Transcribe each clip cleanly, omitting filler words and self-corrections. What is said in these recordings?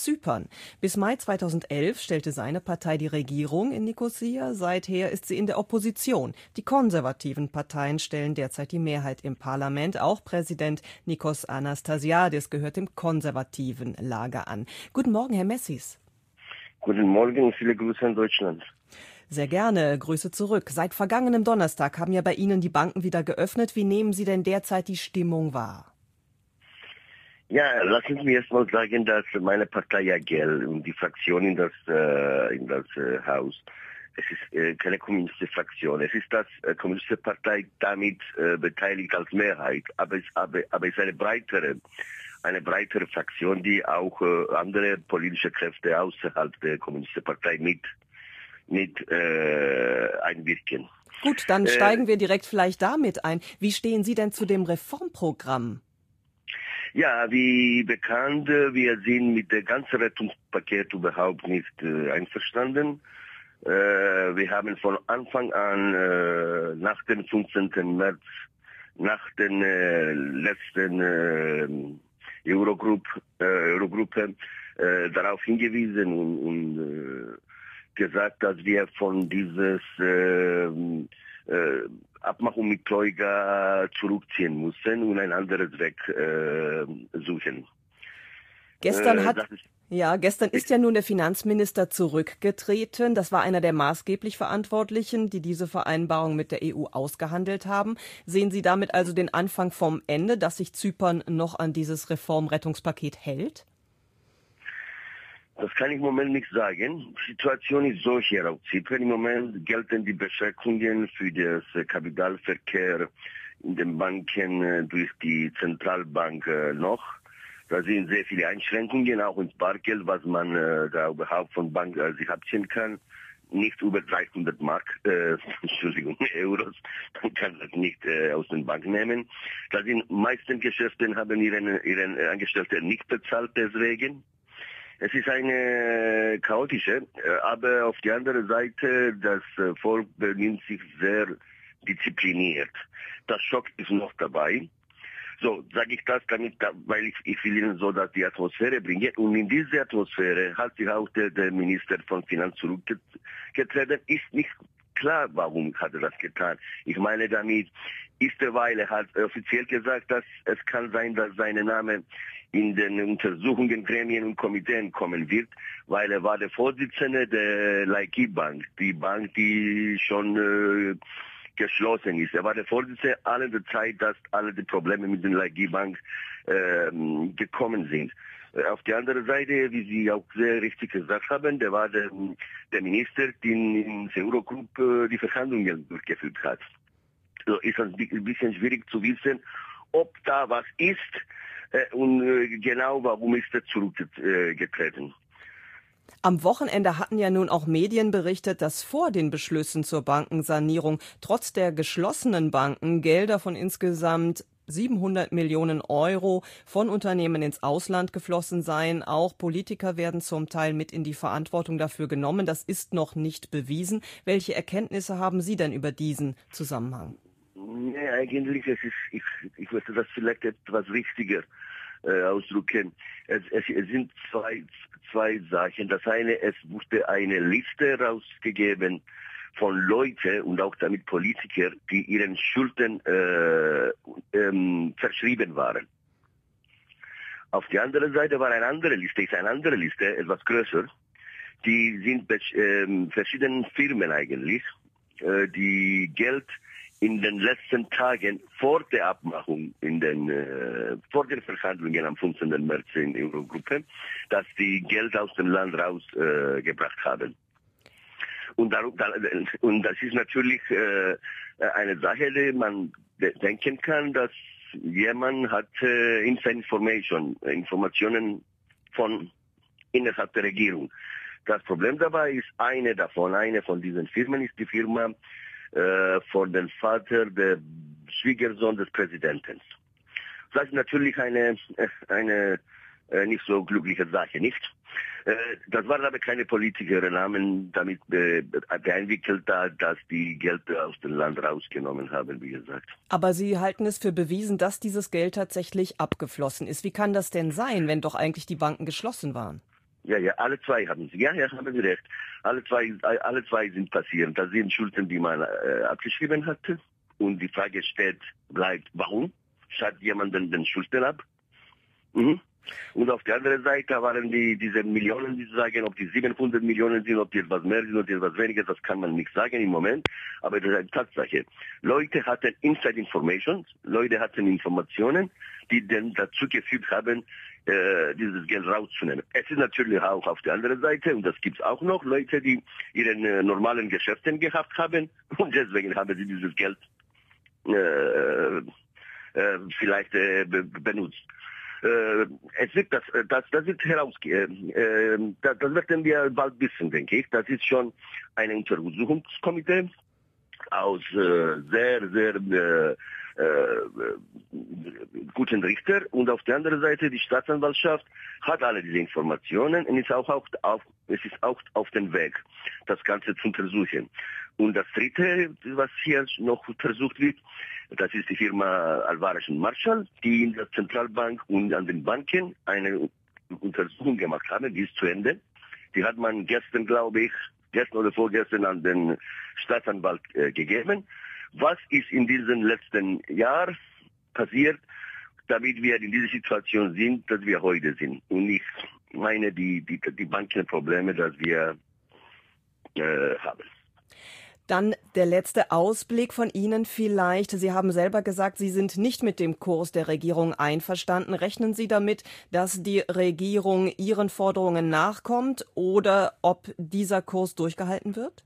Zypern. Bis Mai 2011 stellte seine Partei die Regierung in Nikosia. Seither ist sie in der Opposition. Die konservativen Parteien stellen derzeit die Mehrheit im Parlament. Auch Präsident Nikos Anastasiadis gehört dem konservativen Lager an. Guten Morgen, Herr Messis. Guten Morgen, viele Grüße an Deutschland. Sehr gerne, Grüße zurück. Seit vergangenem Donnerstag haben ja bei Ihnen die Banken wieder geöffnet. Wie nehmen Sie denn derzeit die Stimmung wahr? Ja, lassen Sie mich erst mal sagen, dass meine Partei AGEL und die Fraktion in das Haus, es ist keine kommunistische Fraktion, es ist das kommunistische Partei damit beteiligt als Mehrheit, aber es ist eine breitere Fraktion, die auch andere politische Kräfte außerhalb der kommunistischen Partei mit einwirken. Gut, dann steigen wir direkt vielleicht damit ein. Wie stehen Sie denn zu dem Reformprogramm? Ja, wie bekannt, wir sind mit dem ganzen Rettungspaket überhaupt nicht einverstanden. Wir haben von Anfang an nach dem 15. März, nach den letzten Eurogruppe darauf hingewiesen und gesagt, dass wir von dieses Abmachung mit Troika zurückziehen müssen und ein anderes Weg suchen. Gestern ist ja nun der Finanzminister zurückgetreten. Das war einer der maßgeblich Verantwortlichen, die diese Vereinbarung mit der EU ausgehandelt haben. Sehen Sie damit also den Anfang vom Ende, dass sich Zypern noch an dieses Reformrettungspaket hält? Das kann ich im Moment nicht sagen. Die Situation ist so hier auf Zypern. Im Moment gelten die Beschränkungen für den Kapitalverkehr in den Banken durch die Zentralbank noch. Da sind sehr viele Einschränkungen, auch ins Bargeld, was man da überhaupt von Bank sich abziehen kann. Nicht über 300 Euros. Man kann das nicht aus den Bank nehmen. Da sind meisten Geschäfte haben ihren Angestellten nicht bezahlt deswegen. Es ist eine chaotische, aber auf der anderen Seite, das Volk benimmt sich sehr diszipliniert. Das Schock ist noch dabei. So, sage ich das damit, weil ich will Ihnen so dass die Atmosphäre bringen. Und in diese Atmosphäre hat sich auch der Minister von Finanzen zurückgetreten. Ist nicht klar, warum hat er das getan. Ich meine damit, weil er hat offiziell gesagt, dass es kann sein, dass sein Name in den Untersuchungen, Gremien und Komiteen kommen wird, weil er war der Vorsitzende der Laiki Bank, die Bank, die schon geschlossen ist. Er war der Vorsitzende alle der Zeit, dass alle die Probleme mit der Laiki Bank gekommen sind. Auf der anderen Seite, wie Sie auch sehr richtig gesagt haben, der war der Minister, der in der Eurogruppe die Verhandlungen durchgeführt hat. So ist es ein bisschen schwierig zu wissen, ob da was ist und genau warum ist er zurückgetreten. Am Wochenende hatten ja nun auch Medien berichtet, dass vor den Beschlüssen zur Bankensanierung trotz der geschlossenen Banken Gelder von insgesamt 700 Millionen Euro von Unternehmen ins Ausland geflossen seien. Auch Politiker werden zum Teil mit in die Verantwortung dafür genommen. Das ist noch nicht bewiesen. Welche Erkenntnisse haben Sie denn über diesen Zusammenhang? Nee, eigentlich ich möchte das vielleicht etwas richtiger ausdrücken. Es sind zwei Sachen. Das eine, es wurde eine Liste rausgegeben von Leuten und auch damit Politiker, die ihren Schulden verschrieben waren. Auf der anderen Seite war eine andere Liste, etwas größer. Die sind verschiedenen Firmen eigentlich, die Geld in den letzten Tagen vor der Abmachung, vor den Verhandlungen am 15. März in der Eurogruppe, dass die Geld aus dem Land rausgebracht haben. Und das ist natürlich eine Sache, die man denken kann, dass jemand hat Informationen von innerhalb der Regierung. Das Problem dabei ist, eine von diesen Firmen ist die Firma von dem Vater, der Schwiegersohn des Präsidenten. Das ist natürlich eine nicht so glückliche Sache, nicht? Das waren aber keine Politiker, haben damit beeinwickelt, dass die Geld aus dem Land rausgenommen haben, wie gesagt. Aber Sie halten es für bewiesen, dass dieses Geld tatsächlich abgeflossen ist. Wie kann das denn sein, wenn doch eigentlich die Banken geschlossen waren? Ja, alle zwei haben Sie. Ja, haben Sie recht. Alle zwei sind passiert. Das sind Schulden, die man abgeschrieben hatte. Und die Frage bleibt, warum schreibt jemand den Schulden ab? Mhm. Und auf der anderen Seite waren diese Millionen, die sagen, ob die 700 Millionen sind, ob die etwas mehr sind, ob die etwas weniger, das kann man nicht sagen im Moment. Aber das ist eine Tatsache. Leute hatten Inside Information, Leute hatten Informationen, die dann dazu geführt haben, dieses Geld rauszunehmen. Es ist natürlich auch auf der anderen Seite, und das gibt es auch noch, Leute, die ihre normalen Geschäften gehabt haben und deswegen haben sie dieses Geld vielleicht benutzt. Es wird das wird herausgehen. Das werden wir bald wissen, denke ich. Das ist schon ein Untersuchungskomitee aus sehr, sehr guten Richter. Und auf der anderen Seite die Staatsanwaltschaft hat alle diese Informationen und ist auch auf dem Weg, das Ganze zu untersuchen. Und das Dritte, was hier noch untersucht wird, das ist die Firma Alvarez und Marshall, die in der Zentralbank und an den Banken eine Untersuchung gemacht haben, die ist zu Ende. Die hat man gestern, glaube ich, gestern oder vorgestern an den Staatsanwalt gegeben. Was ist in diesem letzten Jahr passiert, damit wir in dieser Situation sind, dass wir heute sind? Und ich meine die Bankenprobleme, dass wir haben. Dann der letzte Ausblick von Ihnen vielleicht. Sie haben selber gesagt, Sie sind nicht mit dem Kurs der Regierung einverstanden. Rechnen Sie damit, dass die Regierung Ihren Forderungen nachkommt oder ob dieser Kurs durchgehalten wird?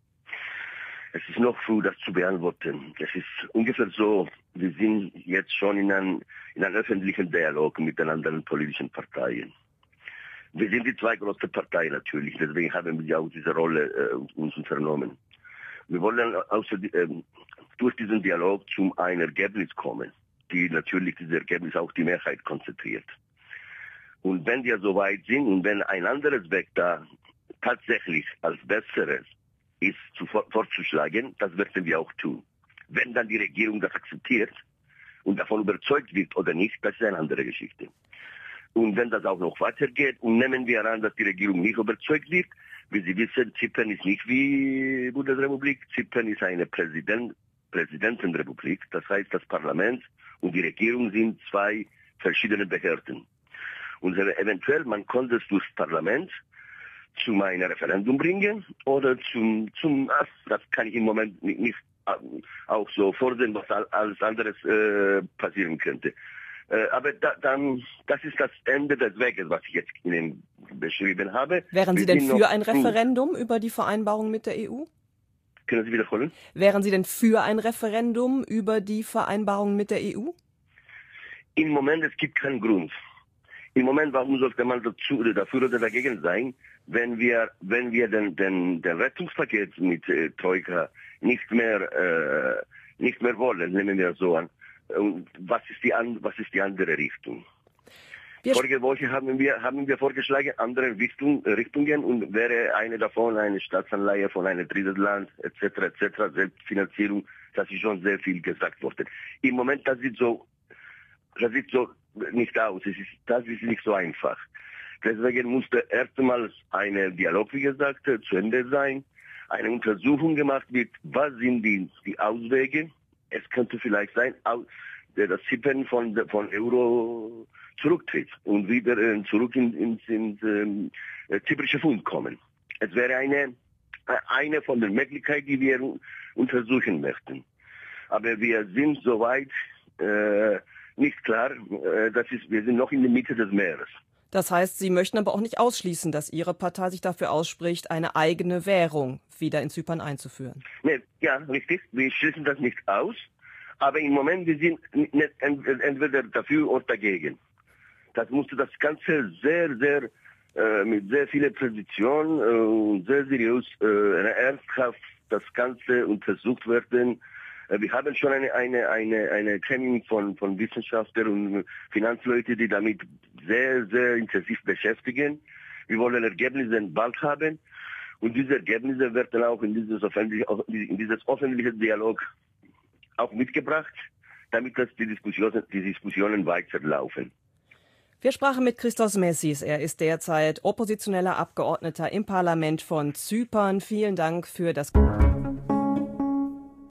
Es ist noch früh, das zu beantworten. Es ist ungefähr so, wir sind jetzt schon in einem öffentlichen Dialog mit den anderen politischen Parteien. Wir sind die zwei großen Parteien natürlich, deswegen haben wir auch diese Rolle uns unternommen. Wir wollen durch diesen Dialog zu einem Ergebnis kommen, die natürlich dieses Ergebnis auch die Mehrheit konzentriert. Und wenn wir so weit sind und wenn ein anderes Weg da tatsächlich als besseres ist, vorzuschlagen, das werden wir auch tun. Wenn dann die Regierung das akzeptiert und davon überzeugt wird oder nicht, das ist eine andere Geschichte. Und wenn das auch noch weitergeht und nehmen wir an, dass die Regierung nicht überzeugt wird, wie Sie wissen, Zypern ist nicht wie Bundesrepublik, Zypern ist eine Präsidentenrepublik, das heißt das Parlament und die Regierung sind zwei verschiedene Behörden. Und eventuell, man konnte es durchs Parlament zu einem Referendum bringen oder das kann ich im Moment nicht auch so vorsehen, was alles anderes passieren könnte. Aber das ist das Ende des Weges, was ich jetzt Ihnen beschrieben habe. Wären Sie denn für ein Referendum über die Vereinbarung mit der EU? Können Sie wiederholen? Wären Sie denn für ein Referendum über die Vereinbarung mit der EU? Im Moment, es gibt keinen Grund. Im Moment, warum sollte man dafür oder dagegen sein, wenn wir den Rettungspaket mit Troika nicht mehr wollen, nehmen wir so an. Und was ist die andere Richtung? Vorige Woche haben wir vorgeschlagen, andere Richtungen und wäre eine davon eine Staatsanleihe von einem dritten Land etc. Selbstfinanzierung, das ist schon sehr viel gesagt worden. Im Moment, das sieht so nicht aus. Das ist nicht so einfach. Deswegen musste erstmals ein Dialog, wie gesagt, zu Ende sein. Eine Untersuchung gemacht wird, was sind die Auswege. Es könnte vielleicht sein, dass Zypern von Euro zurücktritt und wieder zurück ins zyprische Pfund kommen. Es wäre eine von den Möglichkeiten, die wir untersuchen möchten. Aber wir sind soweit nicht klar. Wir sind noch in der Mitte des Meeres. Das heißt, Sie möchten aber auch nicht ausschließen, dass Ihre Partei sich dafür ausspricht, eine eigene Währung wieder in Zypern einzuführen. Nee, ja, richtig. Wir schließen das nicht aus. Aber im Moment, wir sind entweder dafür oder dagegen. Das musste das Ganze sehr, sehr mit sehr vielen Positionen und sehr seriös, ernsthaft das Ganze untersucht werden. Wir haben schon eine Training von Wissenschaftlern und Finanzleuten, die damit sehr, sehr intensiv beschäftigen. Wir wollen Ergebnisse bald haben. Und diese Ergebnisse werden auch in dieses öffentliche Dialog auch mitgebracht, damit die Diskussionen weiterlaufen. Wir sprachen mit Christos Messis. Er ist derzeit oppositioneller Abgeordneter im Parlament von Zypern. Vielen Dank für das